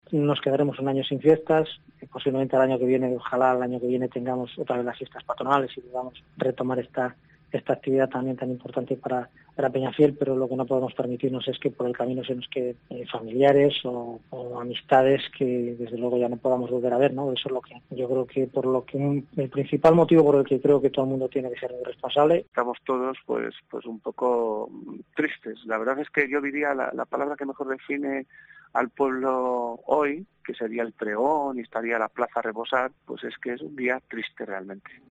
nos quedaremos un año sin fiestas, posiblemente el año que viene, ojalá el año que viene tengamos otra vez las fiestas patronales y podamos retomar esta actividad también tan importante para Peñafiel, pero lo que no podemos permitirnos es que por el camino se nos queden familiares o amistades que desde luego ya no podamos volver a ver, ¿no? Eso es lo que yo creo que el principal motivo por el que creo que todo el mundo tiene que ser responsable. Estamos todos pues un poco tristes. La verdad es que yo diría la palabra que mejor define al pueblo hoy, que sería el pregón y estaría la plaza a rebosar, pues es que es un día triste realmente.